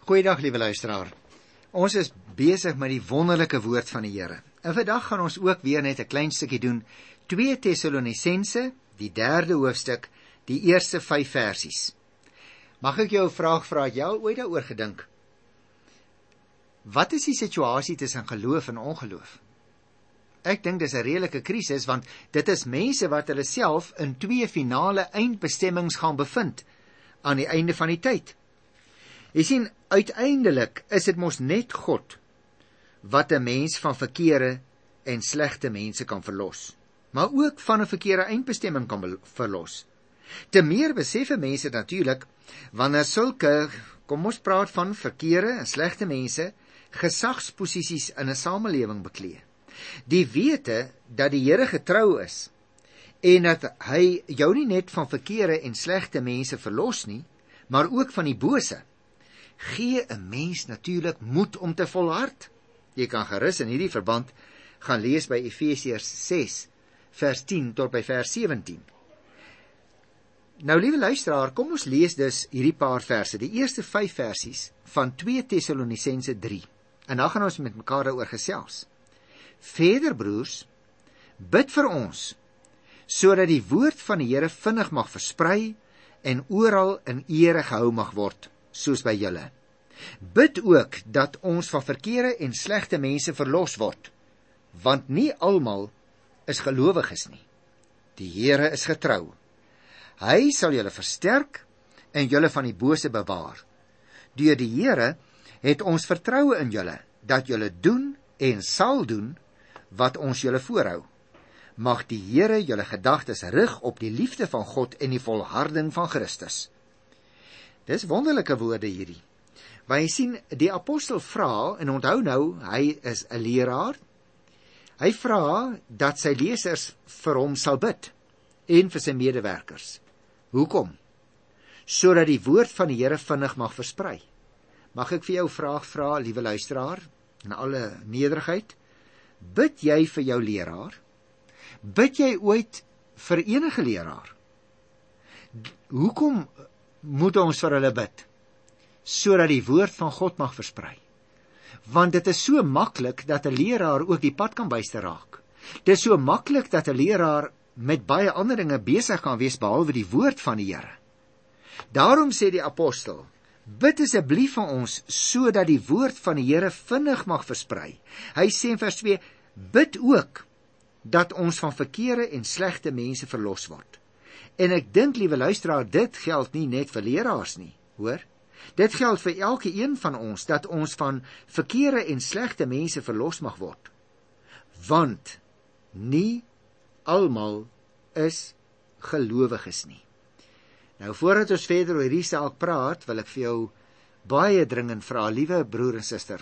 Goeiedag, liewe luisteraar. Ons is besig met die wonderlike woord van die Here. En vandag gaan ons ook weer net 'n klein stukkie doen. 2 Tessalonisense, die 3de hoofstuk, die eerste 5 versies. Mag ek jou 'n vraag vra, het jy al ooit daaroor gedink? Wat is die situasie tussen geloof en ongeloof? Ek dink dis 'n redelike krisis, want dit is mense wat hulle self in 2 finale eindbestemmings gaan bevind aan die einde van die tyd. Jy sien, uiteindelik is dit mos net God wat 'n mens van verkeerde en slegte mense kan verlos, maar ook van 'n verkeerde eindbestemming kan verlos. Te meer besef mense natuurlik wanneer sulke, kom ons praat van verkeerde en slegte mense, gesagsposisies in 'n samelewing beklee. Die wete dat die Here getrou is en dat hy jou nie net van verkeerde en slegte mense verlos nie, maar ook van die bose, gee 'n mens natuurlik moed om te volhard. Jy kan gerus in hierdie verband gaan lees by Efesiërs 6 vers 10 tot by vers 17. Nou, liewe luisteraar, kom ons lees dus hierdie paar verse, die eerste 5 versies van 2 Tessalonisense 3. En dan gaan ons met mekaar daaroor gesels. Verder, broers, bid vir ons, sodat die woord van die Here vinnig mag versprei en oral in ere gehou mag word, soos by julle. Bid ook dat ons van verkeerde en slegte mense verlos word, want nie almal is gelowiges nie. Die Here is getrou. Hy sal julle versterk en julle van die bose bewaar. Deur die Here het ons vertroue in julle, dat julle doen en sal doen wat ons julle voorhou. Mag die Here julle gedagtes rig op die liefde van God en die volharding van Christus. Dis wonderlike woorde hierdie. Maar jy sien, die apostel vra, en onthou nou, hy is 'n leraar, hy vra dat sy lesers vir hom sal bid, en vir sy medewerkers. Hoekom? Sodat die woord van die Here vinnig mag versprei. Mag ek vir jou 'n vraag vra, liewe luisteraar, in alle nederigheid? Bid jy vir jou leraar? Bid jy ooit vir enige leraar? Hoekom moet ons vir hulle bid? Sodat die woord van God mag versprei. Want dit is so maklik dat 'n leraar ook die pad kan byster raak. Dit is so maklik dat 'n leraar met baie ander dinge besig kan wees behalwe die woord van die Here. Daarom sê die apostel, bid asseblief vir ons, sodat die woord van die Here vinnig mag versprei. Hy sê in vers 2, bid ook dat ons van verkeerde en slegte mense verlos word. En ek dink, liewe luisteraar, dit geld nie net vir leraars nie, hoor. Dit geld vir elke een van ons, dat ons van verkeerde en slegte mense verlos mag word. Want nie almal is gelowiges nie. Nou, voordat ons verder oor hierdie saak praat, wil ek vir jou baie dringend vra, liewe broer en suster,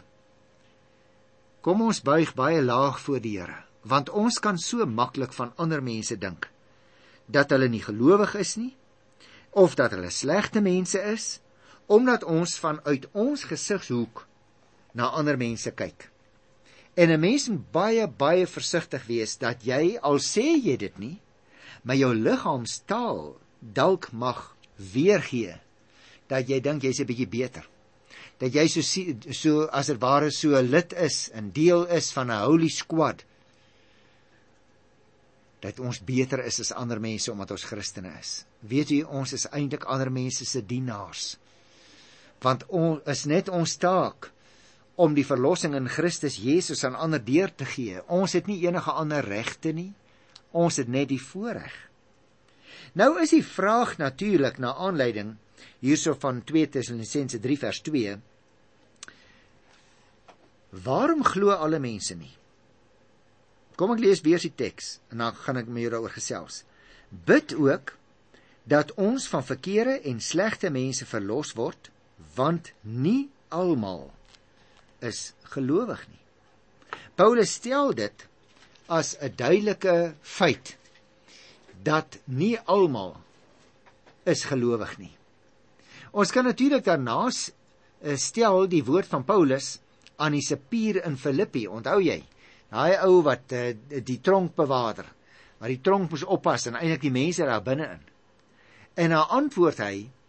kom ons buig baie laag voor die Here, want ons kan so maklik van ander mense dink, dat hulle nie gelowig is nie, of dat hulle slegte mense is, omdat ons vanuit ons gesigshoek na ander mense kyk. En 'n mens moet baie versigtig wees, dat jy, al sê jy dit nie, maar jou liggaamstaal dalk mag weergee, dat jy dink jy's 'n bietjie beter. Dat jy so as dit ware so 'n lid is, 'n deel is van 'n holy squad, dat ons beter is as ander mense, omdat ons Christene is. Weet jy, ons is eintlik ander mense se dienaars. Want is net ons taak om die verlossing in Christus Jesus aan ander deur te gee. Ons het nie enige ander regte nie, ons het net die voorreg. Nou is die vraag natuurlik na aanleiding hierso van 2 Tessalonisense 3 vers 2, waarom glo alle mense nie? Kom ek lees weer die teks, en dan gaan ek met jou daaroor gesels. Bid ook dat ons van verkeerde en slegte mense verlos word, want nie almal is gelowig nie. Paulus stel dit as 'n duidelike feit, dat nie almal is gelowig nie. Ons kan natuurlik daarnaas stel die woord van Paulus aan die cipier in Filippi, onthou jy, daai ou wat die tronk bewaarder, maar die tronk moes oppas en eintlik die mense daar binne in. En dan antwoord hy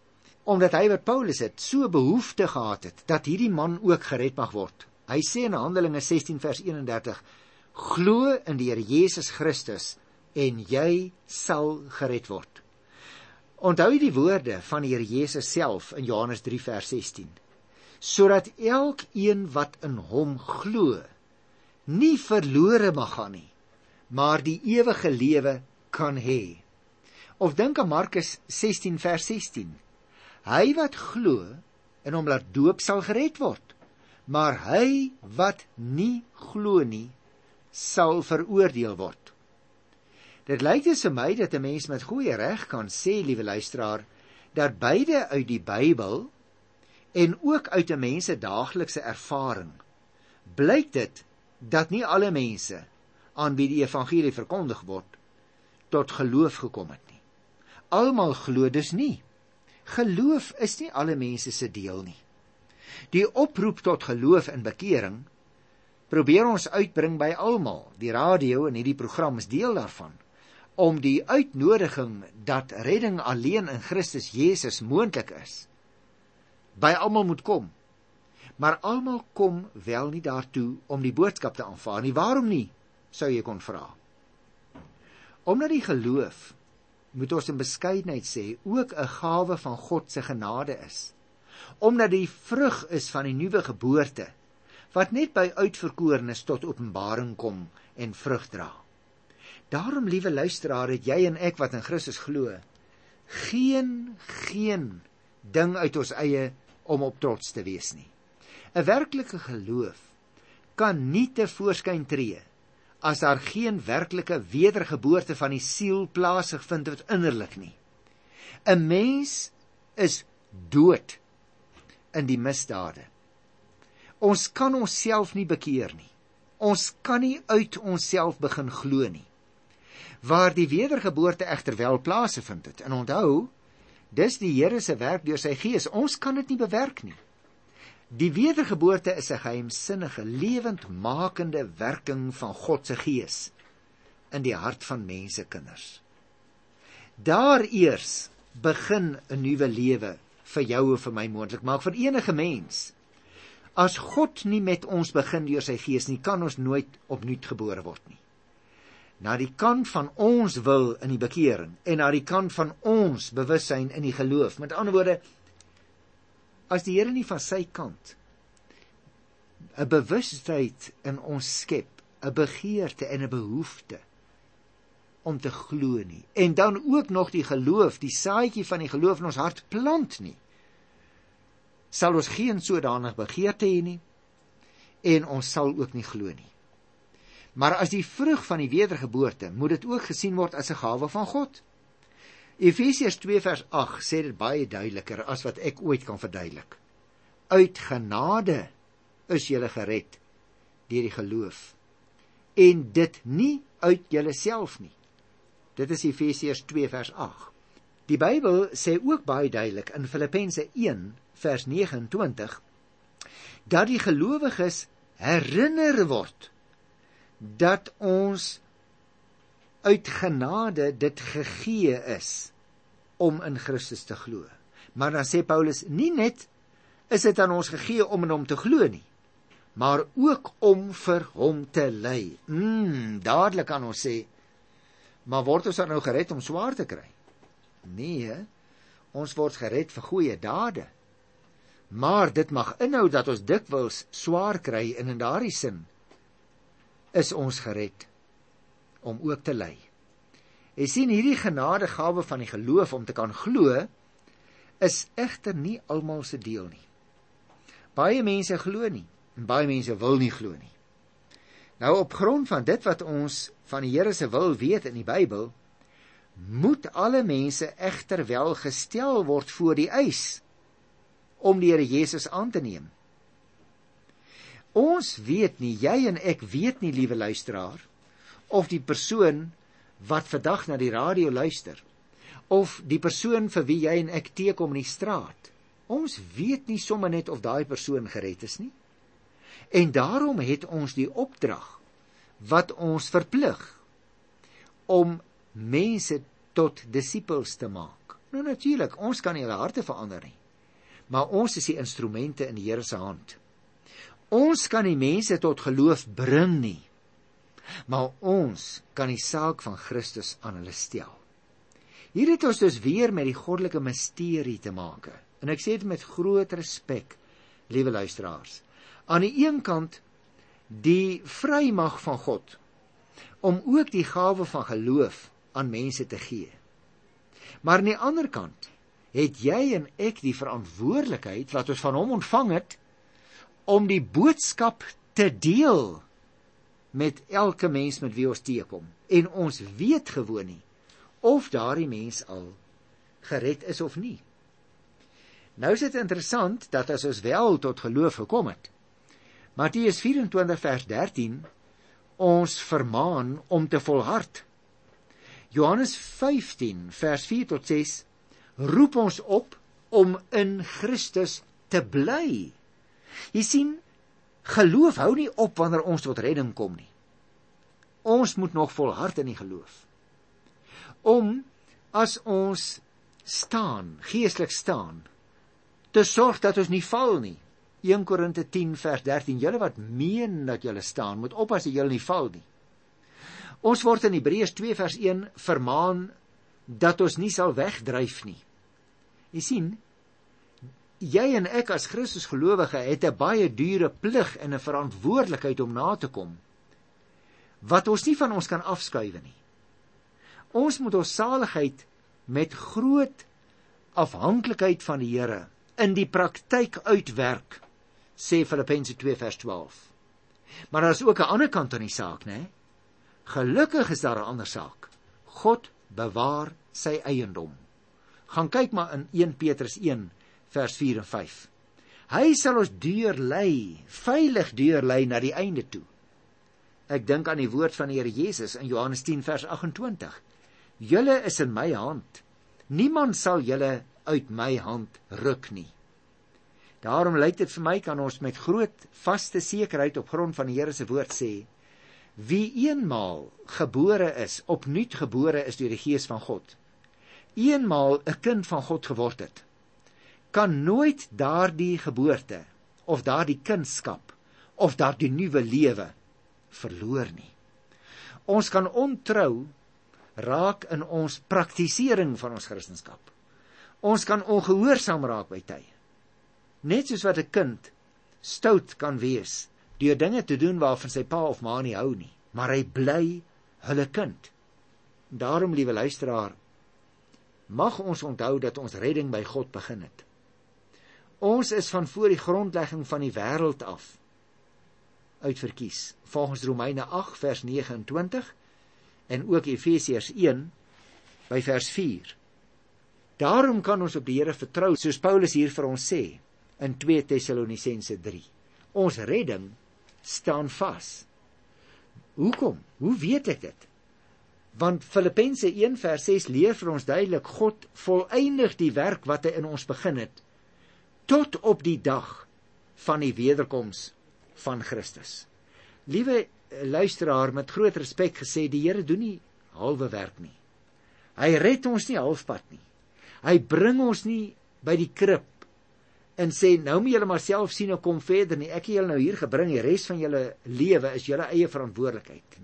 omdat hy wat Paulus het, so behoefte gehad het, dat hierdie man ook gered mag word. Hy sê in Handelinge 16 vers 31, glo in die Here Jesus Christus, en jy sal gered word. Onthou die woorde van die Here Jesus self in Johannes 3 vers 16, sodat elkeen wat in hom glo, nie verlore mag gaan nie, maar die ewige lewe kan hê. Of dink aan Markus 16 vers 16, hy wat glo en hom laat doop sal gered word, maar hy wat nie glo nie, sal veroordeel word. Dit lyk dus vir my dat 'n mens met goeie reg kan sê, liewe luisteraar, dat beide uit die Bybel en ook uit 'n mens se daaglikse ervaring blyk dit dat nie alle mense aan wie die evangelie verkondig word, tot geloof gekom het nie. Almal glo dus nie. Geloof is nie alle mense se deel nie. Die oproep tot geloof en bekering probeer ons uitbring by almal. Die radio en hierdie program is deel daarvan, om die uitnodiging dat redding alleen in Christus Jesus moontlik is, by almal moet kom. Maar almal kom wel nie daartoe om die boodskap te aanvaar nie. Waarom nie, sou jy kon vra? Omdat die geloof, moet ons in beskeidenheid sê, ook 'n gawe van God se genade is. Omdat die vrug is van die nuwe geboorte, wat net by uitverkorenes tot openbaring kom en vrug dra. Daarom, liewe luisteraar, het jy en ek wat in Christus glo, geen ding uit ons eie om op trots te wees nie. 'n Werklike geloof kan nie tevoorskyn tree as daar geen werklike wedergeboorte van die siel plaasgevind het innerlik nie. 'n Mens is dood in die misdade. Ons kan onsself nie bekeer nie. Ons kan nie uit onsself begin glo nie. Waar die wedergeboorte egter wel plaasgevind het, en onthou, dis die Here se werk deur sy Gees, ons kan dit nie bewerk nie. Die wedergeboorte is 'n geheimsinnige, lewendmakende werking van God se Gees in die hart van mensekinders. Daar eers begin 'n nuwe lewe vir jou en vir my moontlik maak, vir enige mens. As God nie met ons begin deur sy Gees nie, kan ons nooit opnuut gebore word nie. Na die kant van ons wil in die bekering en na die kant van ons bewussyn in die geloof. Met ander woorde, as die Here nie van sy kant 'n bewustheid in ons skep, 'n begeerte en 'n behoefte om te glo nie, en dan ook nog die geloof, die saadjie van die geloof in ons hart plant nie, sal ons geen sodanig begeerte hê nie, en ons sal ook nie glo nie. Maar as die vrug van die wedergeboorte, moet dit ook gesien word as 'n gawe van God. Efesiërs 2 vers 8 sê dit baie duideliker as wat ek ooit kan verduidelik. Uit genade is julle gered deur die geloof, en dit nie uit julle self nie. Dit is Efesiërs 2 vers 8. Die Bybel sê ook baie duidelik in Filippense 1 vers 29, dat die gelowiges herinner word dat ons uit genade dit gegee is om in Christus te glo. Maar dan sê Paulus, nie net is dit aan ons gegee om in hom te glo nie, maar ook om vir hom te ly. Dadelik kan ons sê, maar word ons dan nou gered om swaar te kry? Nee, ons word gered vir goeie dade. Maar dit mag inhou dat ons dikwels swaar kry, en in daardie sin is ons gered om ook te ly. Jy sien, hierdie genadegawe van die geloof om te kan glo, is egter nie almal se deel nie. Baie mense glo nie, en baie mense wil nie glo nie. Nou, op grond van dit wat ons van die Here se wil weet in die Bybel, moet alle mense egter wel gestel word voor die eis om die Here Jesus aan te neem. Ons weet nie, jy en ek weet nie, liewe luisteraar, of die persoon wat vandag na die radio luister, of die persoon vir wie jy en ek teekom in die straat, ons weet nie sommer net of daai persoon gered is nie. En daarom het ons die opdrag wat ons verplig om mense tot disippels te maak. Nou natuurlik, ons kan nie hulle harte verander nie. maar ons is die instrumente in die Here se hand. Ons kan die mense tot geloof bring nie, maar ons kan die saak van Christus aan hulle stel. Hier het ons dus weer met die goddelike misterie te maak. En ek sê dit met groot respek, liewe luisteraars. Aan die een kant die vrymag van God om ook die gawe van geloof aan mense te gee. Maar aan die ander kant het jy en ek die verantwoordelikheid wat ons van hom ontvang het om die boodskap te deel met elke mens met wie ons teekom. En ons weet gewoon nie of daardie mens al gered is of nie. Nou is dit interessant dat as ons wel tot geloof gekom het, Matteus 24 vers 13 ons vermaan om te volhard. Johannes 15 vers 4 tot 6 roep ons op om in Christus te bly. Jy sien, geloof hou nie op wanneer ons tot redding kom nie. Ons moet nog volhard in die geloof. Om, as ons staan, geestelik staan, te sorg dat ons nie val nie. 1 Korinte 10 vers 13, julle wat meen dat julle staan, moet oppas dat julle nie val nie. Ons word in Hebreërs 2 vers 1 vermaan dat ons nie sal wegdryf nie. Jy sien, jy en ek as Christus gelowige het 'n baie dure plig en 'n verantwoordelikheid om na te kom, wat ons nie van ons kan afskuiwe nie. Ons moet ons saligheid met groot afhanklikheid van die Here in die praktyk uitwerk, sê Filippense 2 vers 12. Maar daar is ook 'n ander kant aan die saak, né? Gelukkig is daar 'n ander saak. God bewaar sy eiendom. Gaan kyk maar in 1 Petrus 1 vers 4 en 5. Hy sal ons deurlei, veilig deurlei na die einde toe. Ek dink aan die woord van die Here Jesus in Johannes 10 vers 28. Julle is in my hand. Niemand sal julle uit my hand ruk nie. Daarom lyk dit vir my, kan ons met groot vaste sekerheid op grond van die Here se woord sê, wie eenmaal gebore is, opnuut gebore is deur die Gees van God, eenmaal 'n kind van God geword het, kan nooit daardie geboorte, of daardie kindskap, of daardie nuwe lewe verloor nie. Ons kan ontrou raak in ons praktisering van ons Christendom. Ons kan ongehoorsaam raak by tye. Net soos wat 'n kind stout kan wees, deur dinge te doen waarvan sy pa of ma nie hou nie, maar hy bly hulle kind. Daarom, liewe luisteraar, mag ons onthou dat ons redding by God begin het. Ons is van voor die grondlegging van die wêreld af uitverkies, volgens Romeine 8 vers 29 en ook Efesiërs 1 by vers 4. Daarom kan ons op die Here vertrou, soos Paulus hier vir ons sê in 2 Tessalonisense 3. Ons redding staan vas. Hoekom? Hoe weet ek dit? Want Filippense 1 vers 6 leer vir ons duidelik, God volëindig die werk wat hy in ons begin het, tot op die dag van die wederkoms van Christus. Liewe luisteraar, met groot respek gesê, die Here doen nie halwe werk nie. Hy red ons nie halfpad nie. Hy bring ons nie by die krib en sê, nou moet julle maar self sien en kom verder nie. Ek het julle nou hier gebring, die res van julle lewe is julle eie verantwoordelikheid.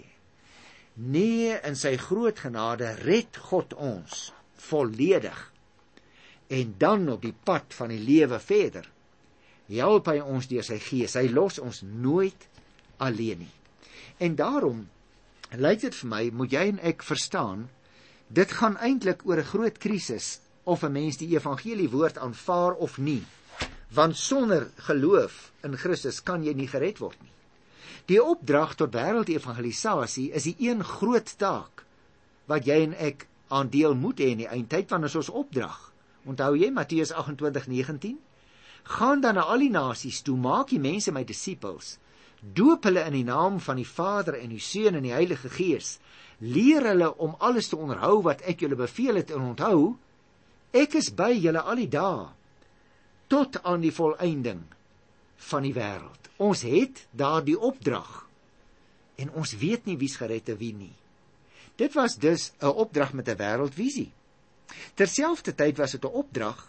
Nee, in sy groot genade red God ons volledig. En dan op die pad van die lewe verder, help hy ons deur sy Gees. Hy los ons nooit alleen nie. En daarom lyk dit vir my, moet jy en ek verstaan, dit gaan eintlik oor 'n groot krisis, of 'n mens die evangelie woord aanvaar of nie. Want sonder geloof in Christus kan jy nie gered word nie. Die opdrag tot wêreldevangelisasie is die een groot taak wat jy en ek aan deel moet hê in die eindtyd, want is ons opdrag. Onthou jy Matteus 28:19? Gaan dan na al die nasies toe, maak die mense my disippels, doop hulle in die naam van die Vader en die Seun en die Heilige Gees, leer hulle om alles te onderhou wat ek julle beveel het, en onthou, ek is by julle al die dae, tot aan die volëinding van die wêreld. Ons het daardie opdrag, en ons weet nie wie's gered en wie nie. Dit was dus 'n opdrag met 'n wêreldvisie. Terselfdertyd was dit 'n opdrag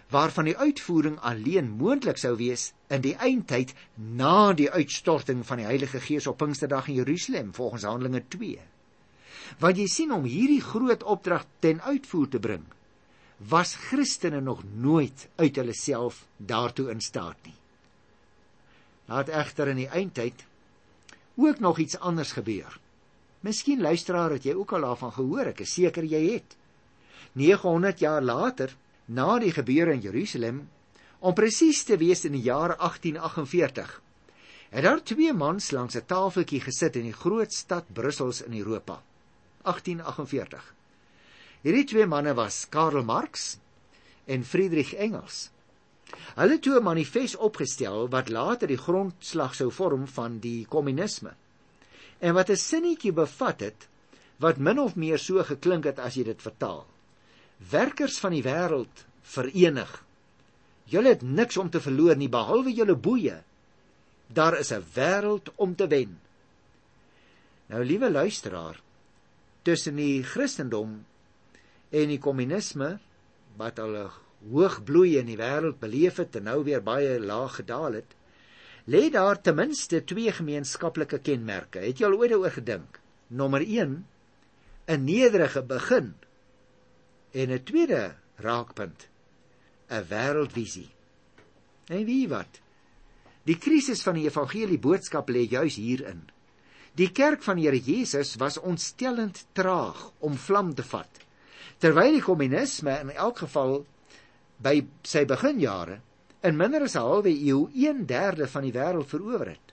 waarvan die uitvoering alleen moontlik sou wees in die eindtyd na die uitstorting van die Heilige Gees op Pinksterdag in Jerusalem, volgens Handelinge 2. Want jy sien, om hierdie groot opdrag ten uitvoer te bring, was Christene nog nooit uit hulle self daartoe in staat nie. Laat egter in die eindtyd ook nog iets anders gebeur. Miskien, luisteraar, het jy ook al daarvan gehoor, ek is seker jy het. 900 jaar later, na die gebeure in Jerusalem, om presies te wees in die jaar 1848, het daar 2 mans langs 'n tafeltjie gesit in die groot stad Brussels in Europa. 1848. Hierdie 2 manne was Karl Marx en Friedrich Engels. Hulle het toe 'n manifest opgestel wat later die grondslag sou vorm van die kommunisme, en wat 'n sinnetjie bevat het, wat min of meer so geklink het as jy dit vertaal. Werkers van die wêreld, verenig. Julle het niks om te verloor nie, behalwe julle boeie. Daar is 'n wêreld om te wen. Nou, liewe luisteraar, tussen die Christendom en die kommunisme, wat al 'n hoog bloei in die wêreld beleef het en nou weer baie laag gedaal het, lê daar ten minste 2 gemeenskaplike kenmerke. Het jy al ooit daaroor gedink? Nommer 1, 'n nederige begin, en 'n tweede raakpunt, 'n wêreldvisie. En wie wat? Die krisis van die evangelie boodskap lê juis hierin. Die kerk van die Here Jesus was ontstellend traag om vlam te vat, terwyl die kommunisme in elk geval by sy beginjare in minder as 'n halwe eeu 1/3 van die wêreld verower het.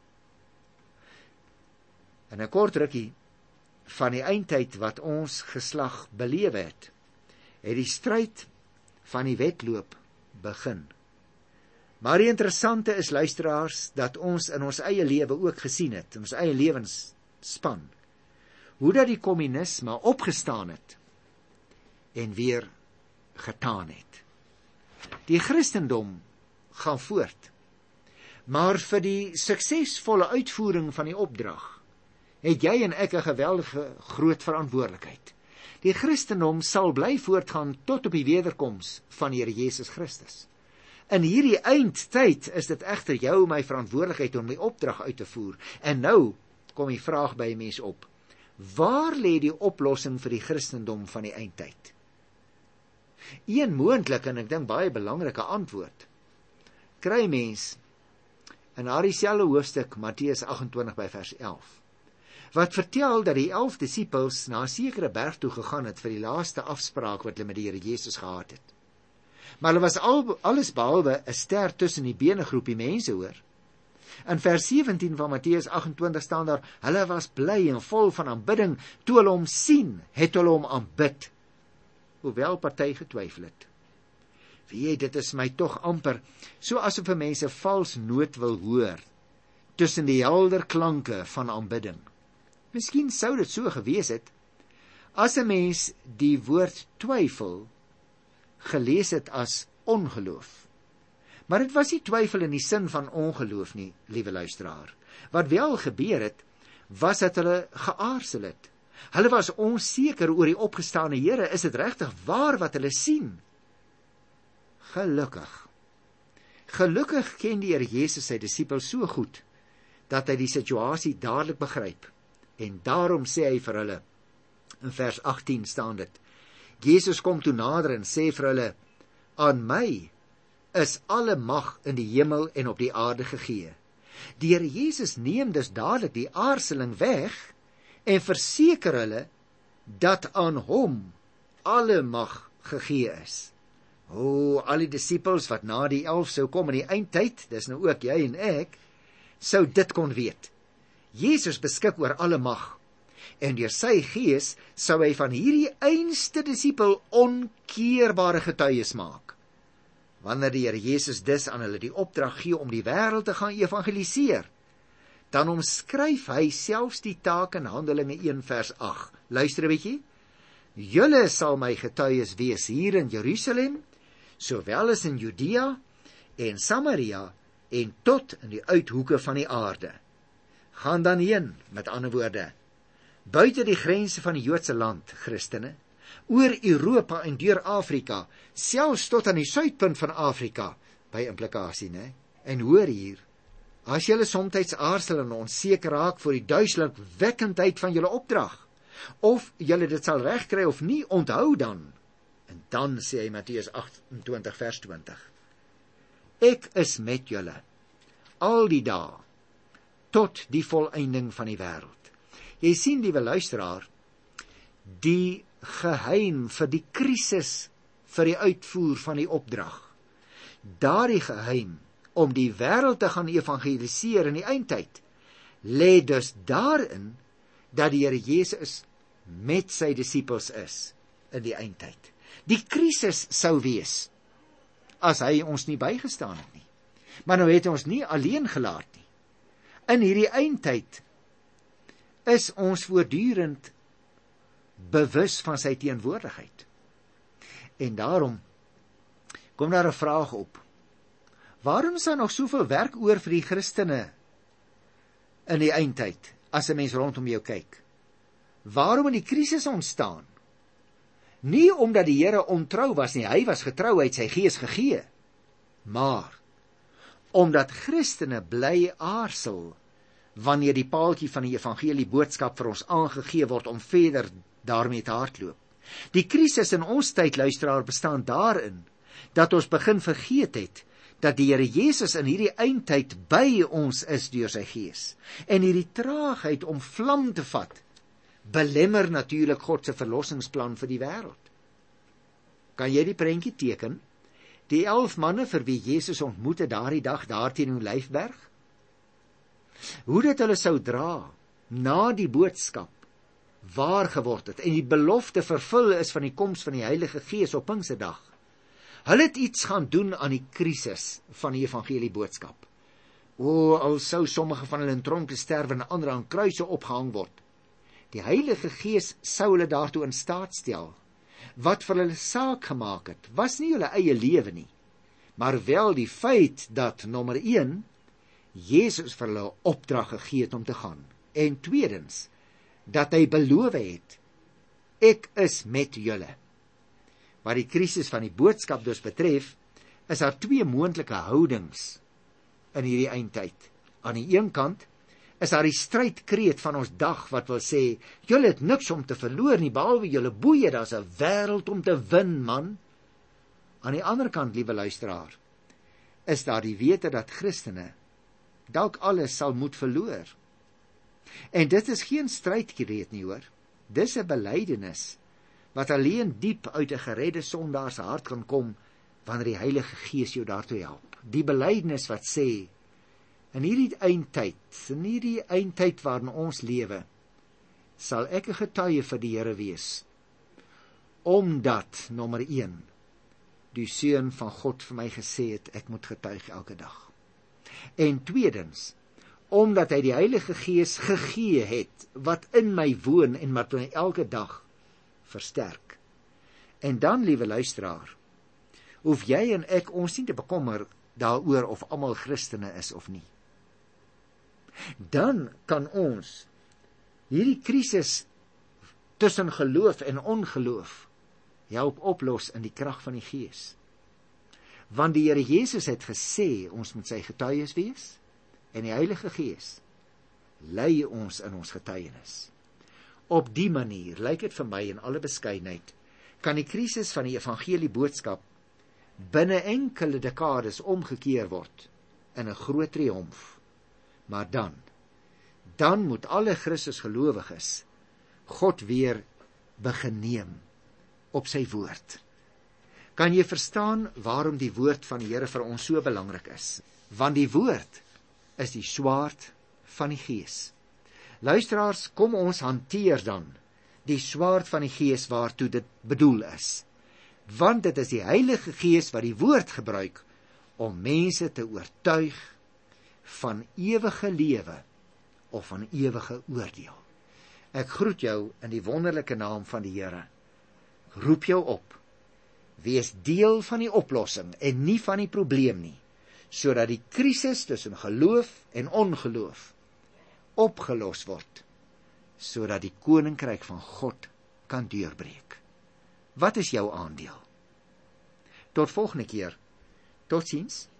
In 'n kort rukkie van die eindtyd wat ons geslag beleef het die stryd van die wedloop begin. Maar die interessante is, luisteraars, dat ons in ons eie lewe ook gesien het, in ons eie lewensspan, hoe dat die kommunisme opgestaan het en weer getaan het. Die Christendom gaan voort, maar vir die suksesvolle uitvoering van die opdrag het jy en ek 'n geweldige groot verantwoordelikheid. Die Christendom sal bly voortgaan tot op die wederkoms van die Here Jesus Christus. In hierdie eindtyd is dit egter jou en my verantwoordelikheid om die opdrag uit te voer. En nou kom die vraag by 'n mens op: waar lê die oplossing vir die Christendom van die eindtyd? Een moontlike en ek dink baie belangrike antwoord kry mens in daardie selfde hoofstuk Matteus 28 by vers 11. Wat vertel dat die 11 disippels na 'n sekere berg toe gegaan het vir die laaste afspraak wat hulle met die Here Jesus gehad het. Maar hulle was alles behalwe 'n ster tussen die bene groepie mense, hoor. In vers 17 van Matteus 28 staan daar: hulle was bly en vol van aanbidding, toe hulle hom sien, het hulle hom aanbid, hoewel party getwyfel het. Dit is my tog amper so asof 'n mens 'n vals noot wil hoor tussen die helder klanke van aanbidding. Miskien sou dit so gewees het as 'n mens die woord twyfel gelees het as ongeloof. Maar dit was nie twyfel in die sin van ongeloof nie, liewe luisteraar. Wat wel gebeur het, was dat hulle geaarsel het. Hulle was onseker oor die opgestane Here. Is dit regtig waar wat hulle sien? Gelukkig ken die Here Jesus sy disippels so goed, dat hy die situasie dadelik begryp. En daarom sê hy vir hulle, in vers 18 staan dit, Jesus kom toe nader en sê vir hulle: aan my is alle mag in die hemel en op die aarde gegee. Die Here Jesus neem dus dadelik die aarseling weg en verseker hulle dat aan hom alle mag gegee is. Al die disippels wat na die 11 sou kom in die eindtyd, dis nou ook jy en ek, sou dit kon weet. Jesus beskik oor alle mag, en deur sy gees sou hy van hierdie einste disipel onkeerbare getuies maak. Wanneer die Here Jesus dus aan hulle die opdrag gee om die wêreld te gaan evangeliseer, dan omskryf hy selfs die taak in Handelinge 1 vers 8. Luister 'n bietjie. Julle sal my getuies wees hier in Jerusalem, sowel as in Judea en Samaria en tot in die uithoeke van die aarde. Gaan dan heen, met ander woorde, buite die grense van die Joodse land, Christene, oor Europa en deur Afrika, selfs tot aan die suidpunt van Afrika, by implikasie, né? En hoor hier, as julle somtyds aarzel en onseker raak vir die duiselingwekkendheid van julle opdrag, of julle dit sal regkry of nie, onthou dan, en dan sê hy Matteus 28 vers 20, ek is met julle, al die dae, tot die volëinding van die wêreld. Jy sien, liewe luisteraar, die geheim vir die krisis, vir die uitvoer van die opdrag, daardie geheim, om die wêreld te gaan evangeliseer in die eindtyd, lê dus daarin, dat die Here Jesus met sy disippels is, in die eindtyd. Die krisis sou wees, as hy ons nie bygestaan het nie. Maar nou het ons nie alleen gelaat nie. In hierdie eindtyd is ons voortdurend bewus van sy teenwoordigheid. En daarom kom daar 'n vraag op. Waarom is daar nog soveel werk oor vir die Christene in die eindtyd, as 'n mens rondom jou kyk? Waarom het die krisis ontstaan? Nie omdat die Here ontrou was nie, hy was getrou, hy het sy gees gegee, maar omdat Christene bly aarzel wanneer die paaltjie van die evangelie boodskap vir ons aangegee word om verder daarmee te hardloop. Die krisis in ons tyd, luisteraar, bestaan daarin dat ons begin vergeet het dat die Here Jesus in hierdie eindtyd by ons is deur sy gees. En hierdie traagheid om vlam te vat, belemmer natuurlik God se verlossingsplan vir die wêreld. Kan jy die prentjie teken? Die 11 manne vir wie Jesus ontmoet het daardie dag daar teen die Olyfberg, hoe dit hulle sou dra na die boodskap waar geword het en die belofte vervul is van die koms van die Heilige Gees op Pinksterdag. Hulle het iets gaan doen aan die krisis van die evangelie boodskap. Al sou sommige van hulle in tronke sterwe en ander aan kruise opgehang word. Die Heilige Gees sou hulle daartoe in staat stel. Wat vir hulle saak gemaak het, was nie hulle eie lewe nie, maar wel die feit dat, nommer 1, Jesus vir hulle opdrag gegee het om te gaan. En tweedens, dat hy beloof het, ek is met julle. Wat die krisis van die boodskap dus betref, is daar 2 moontlike houdings in hierdie eindtyd. Aan die een kant is daar die strydkreet van ons dag wat wil sê, julle het niks om te verloor nie, behalwe julle boeie, daar's 'n wêreld om te win, man. Aan die ander kant, liewe luisteraar, is daar die wete dat Christene dalk alles sal moet verloor. En dit is geen strydkreet nie, hoor. Dis 'n belydenis wat alleen diep uit 'n geredde sondaar se hart kan kom wanneer die Heilige Gees jou daartoe help. Die belydenis wat sê, in hierdie eindtyd waarin ons lewe, sal ek 'n getuie vir die Here wees, omdat, nommer 1, die Seun van God vir my gesê het, ek moet getuig elke dag. En tweedens, omdat hy die Heilige Gees gegee het, wat in my woon en wat my elke dag versterk. En dan, liewe luisteraar, hoef jy en ek ons nie te bekommer daaroor of almal Christene is of nie. Dan kan ons hierdie krisis tussen geloof en ongeloof help oplos in die krag van die Gees. Want die Here Jesus het gesê, ons moet sy getuies wees, en die Heilige Gees lei ons in ons getuienis. Op die manier, lyk dit vir my in alle beskeidenheid, kan die krisis van die evangelie boodskap binne enkele dekades omgekeer word in 'n groot triomf. Maar dan moet alle Christus gelowiges God weer begin neem op sy woord. Kan jy verstaan waarom die woord van die Here vir ons so belangrik is? Want die woord is die swaard van die Gees. Luisteraars, kom ons hanteer dan die swaard van die Gees waartoe dit bedoel is. Want dit is die Heilige Gees wat die woord gebruik om mense te oortuig van ewige lewe of van ewige oordeel. Ek groet jou in die wonderlike naam van die Here. Roep jou op. Wees deel van die oplossing en nie van die probleem nie, sodat die krisis tussen geloof en ongeloof opgelos word, sodat die koninkryk van God kan deurbreek. Wat is jou aandeel? Tot volgende keer. Totsiens.